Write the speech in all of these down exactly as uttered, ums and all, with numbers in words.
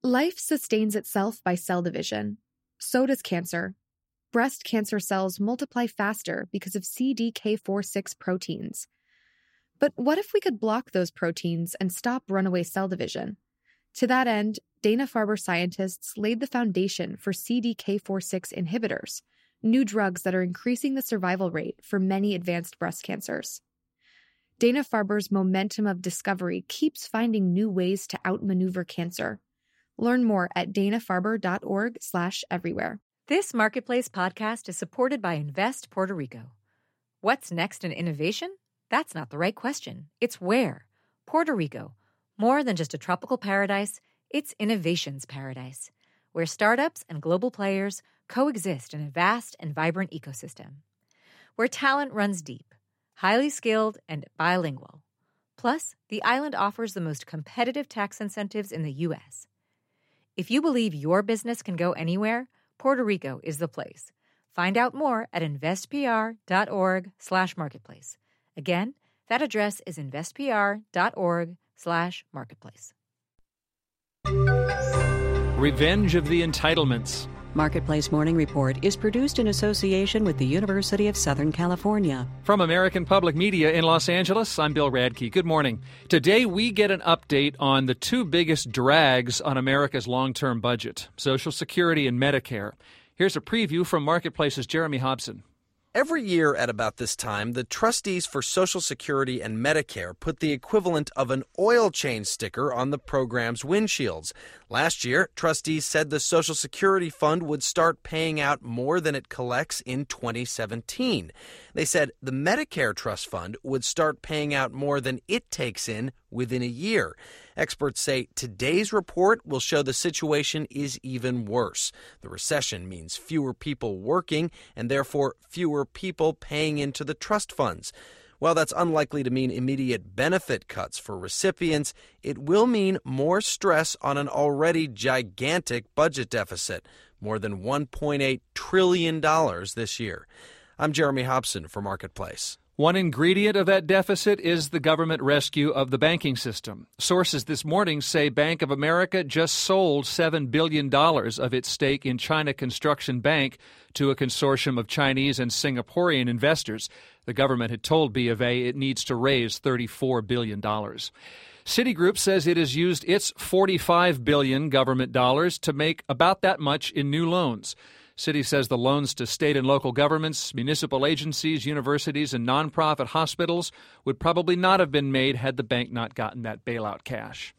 Life sustains itself by cell division. So does cancer. Breast cancer cells multiply faster because of C D K four six proteins. But what if we could block those proteins and stop runaway cell division? To that end, Dana-Farber scientists laid the foundation for C D K four six inhibitors, new drugs that are increasing the survival rate for many advanced breast cancers. Dana-Farber's momentum of discovery keeps finding new ways to outmaneuver cancer. Learn more at dana-farber.org slash everywhere. This Marketplace podcast is supported by Invest Puerto Rico. What's next in innovation? That's not the right question. It's where. Puerto Rico. More than just a tropical paradise, it's innovation's paradise, where startups and global players coexist in a vast and vibrant ecosystem. Where talent runs deep, highly skilled, and bilingual. Plus, the island offers the most competitive tax incentives in the U S. If you believe your business can go anywhere, Puerto Rico is the place. Find out more at investpr.org slash marketplace. Again, that address is investpr.org slash marketplace. Revenge of the Entitlements. Marketplace Morning Report is produced in association with the University of Southern California. From American Public Media in Los Angeles, I'm Bill Radke. Good morning. Today we get an update on the two biggest drags on America's long-term budget, Social Security and Medicare. Here's a preview from Marketplace's Jeremy Hobson. Every year at about this time, the trustees for Social Security and Medicare put the equivalent of an oil change sticker on the program's windshields. Last year, trustees said the Social Security Fund would start paying out more than it collects in twenty seventeen. They said the Medicare Trust Fund would start paying out more than it takes in within a year. Experts say today's report will show the situation is even worse. The recession means fewer people working and therefore fewer people paying into the trust funds. While that's unlikely to mean immediate benefit cuts for recipients, it will mean more stress on an already gigantic budget deficit, more than one point eight trillion dollars this year. I'm Jeremy Hobson for Marketplace. One ingredient of that deficit is the government rescue of the banking system. Sources this morning say Bank of America just sold seven billion dollars of its stake in China Construction Bank to a consortium of Chinese and Singaporean investors. The government had told B of A it needs to raise thirty-four billion dollars. Citigroup says it has used its forty-five billion dollars government dollars to make about that much in new loans. Citi says the loans to state and local governments, municipal agencies, universities, and nonprofit hospitals would probably not have been made had the bank not gotten that bailout cash.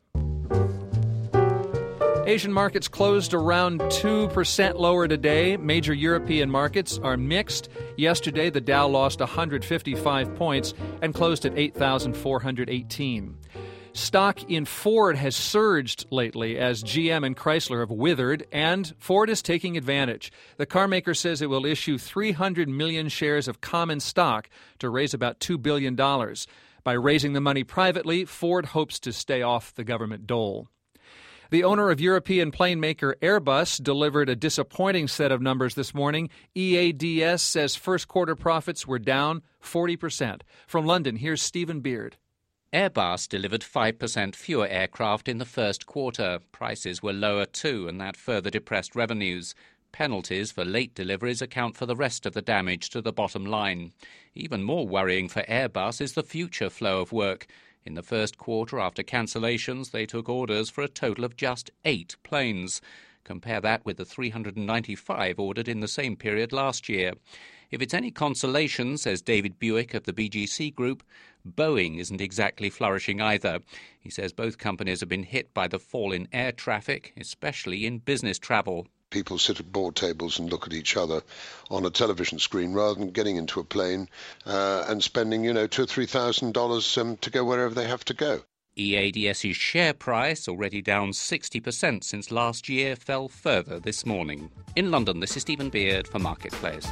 Asian markets closed around two percent lower today. Major European markets are mixed. Yesterday, the Dow lost one hundred fifty-five points and closed at eight thousand four hundred eighteen. Stock in Ford has surged lately as G M and Chrysler have withered, and Ford is taking advantage. The carmaker says it will issue three hundred million shares of common stock to raise about two billion dollars. By raising the money privately, Ford hopes to stay off the government dole. The owner of European plane maker Airbus delivered a disappointing set of numbers this morning. E A D S says first quarter profits were down forty percent. From London, here's Stephen Beard. Airbus delivered five percent fewer aircraft in the first quarter. Prices were lower too, and that further depressed revenues. Penalties for late deliveries account for the rest of the damage to the bottom line. Even more worrying for Airbus is the future flow of work. In the first quarter, after cancellations, they took orders for a total of just eight planes. Compare that with the three hundred ninety-five ordered in the same period last year. If it's any consolation, says David Buick of the B G C Group, Boeing isn't exactly flourishing either. He says both companies have been hit by the fall in air traffic, especially in business travel. People sit at board tables and look at each other on a television screen rather than getting into a plane uh, and spending, you know, two or three thousand dollars um, to go wherever they have to go. E A D S's share price, already down sixty percent since last year, fell further this morning. In London, this is Stephen Beard for Marketplace.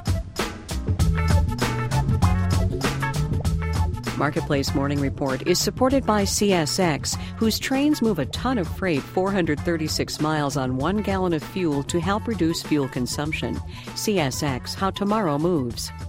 Marketplace Morning Report is supported by C S X, whose trains move a ton of freight four hundred thirty-six miles on one gallon of fuel to help reduce fuel consumption. C S X, how tomorrow moves.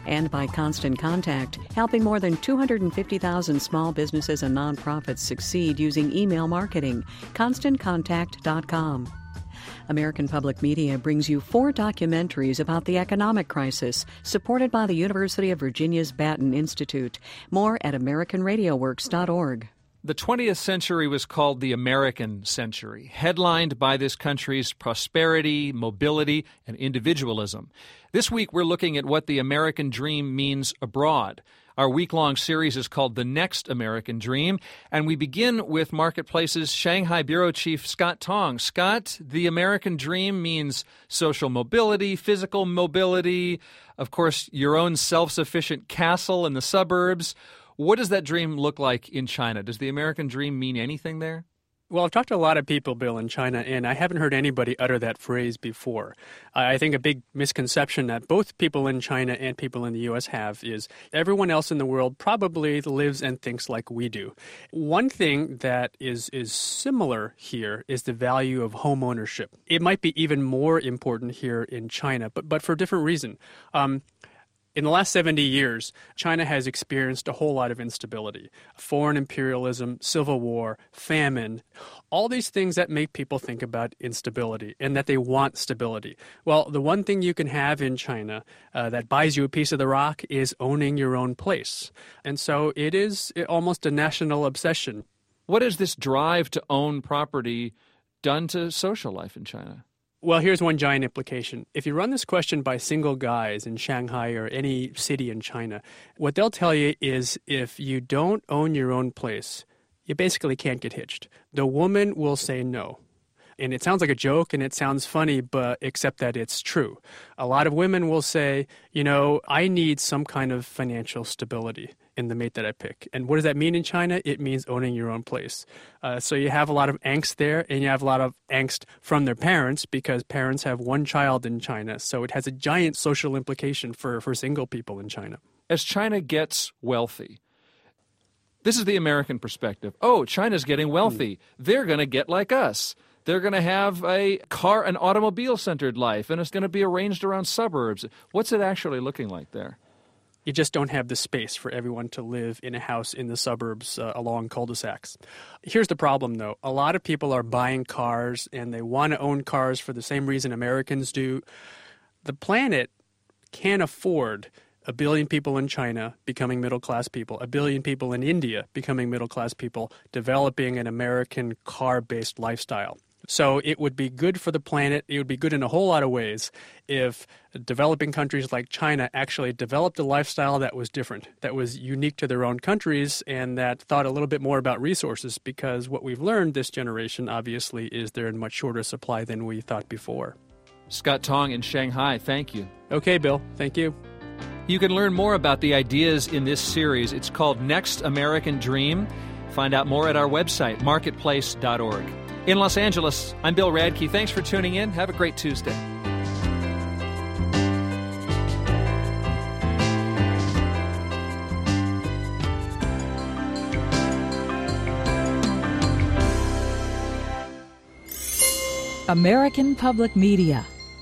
and by Constant Contact, helping more than two hundred fifty thousand small businesses and nonprofits succeed using email marketing. constant contact dot com. American Public Media brings you four documentaries about the economic crisis, supported by the University of Virginia's Batten Institute. More at american radio works dot org. The twentieth century was called the American century, headlined by this country's prosperity, mobility, and individualism. This week, we're looking at what the American dream means abroad. Our week-long series is called The Next American Dream, and we begin with Marketplace's Shanghai Bureau Chief Scott Tong. Scott, the American dream means social mobility, physical mobility, of course, your own self-sufficient castle in the suburbs. What does that dream look like in China? Does the American dream mean anything there? Well, I've talked to a lot of people, Bill, in China, and I haven't heard anybody utter that phrase before. I think a big misconception that both people in China and people in the U S have is everyone else in the world probably lives and thinks like we do. One thing that is, is similar here is the value of home ownership. It might be even more important here in China, but, but for a different reason. Um, In the last seventy years, China has experienced a whole lot of instability. Foreign imperialism, civil war, famine, all these things that make people think about instability and that they want stability. Well, the one thing you can have in China uh, that buys you a piece of the rock is owning your own place. And so it is almost a national obsession. What has this drive to own property done to social life in China? Well, here's one giant implication. If you run this question by single guys in Shanghai or any city in China, what they'll tell you is if you don't own your own place, you basically can't get hitched. The woman will say no. And it sounds like a joke and it sounds funny, but except that it's true. A lot of women will say, you know, I need some kind of financial stability in the mate that I pick. And what does that mean in China? It means owning your own place. Uh, so you have a lot of angst there, and you have a lot of angst from their parents because parents have one child in China. So it has a giant social implication for, for single people in China. As China gets wealthy, this is the American perspective. Oh, China's getting wealthy. Mm. They're going to get like us. They're going to have a car, an automobile-centered life, and it's going to be arranged around suburbs. What's it actually looking like there? You just don't have the space for everyone to live in a house in the suburbs uh, along cul-de-sacs. Here's the problem, though. A lot of people are buying cars, and they want to own cars for the same reason Americans do. The planet can't afford a billion people in China becoming middle-class people, a billion people in India becoming middle-class people, developing an American car-based lifestyle. So it would be good for the planet, it would be good in a whole lot of ways if developing countries like China actually developed a lifestyle that was different, that was unique to their own countries, and that thought a little bit more about resources, because what we've learned this generation, obviously, is they're in much shorter supply than we thought before. Scott Tong in Shanghai, thank you. Okay, Bill, thank you. You can learn more about the ideas in this series. It's called Next American Dream. Find out more at our website, marketplace dot org. In Los Angeles, I'm Bill Radke. Thanks for tuning in. Have a great Tuesday. American Public Media.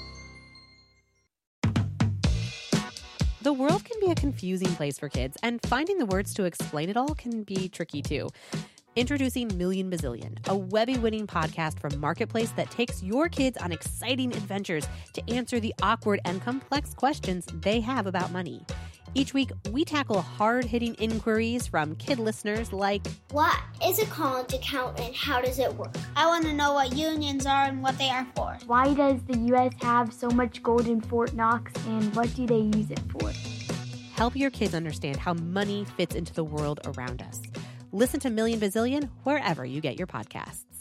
The world can be a confusing place for kids, and finding the words to explain it all can be tricky too. Introducing Million Bazillion, a Webby-winning podcast from Marketplace that takes your kids on exciting adventures to answer the awkward and complex questions they have about money. Each week, we tackle hard-hitting inquiries from kid listeners like, what is a college account and how does it work? I want to know what unions are and what they are for. Why does the U S have so much gold in Fort Knox, and what do they use it for? Help your kids understand how money fits into the world around us. Listen to Million Bazillion wherever you get your podcasts.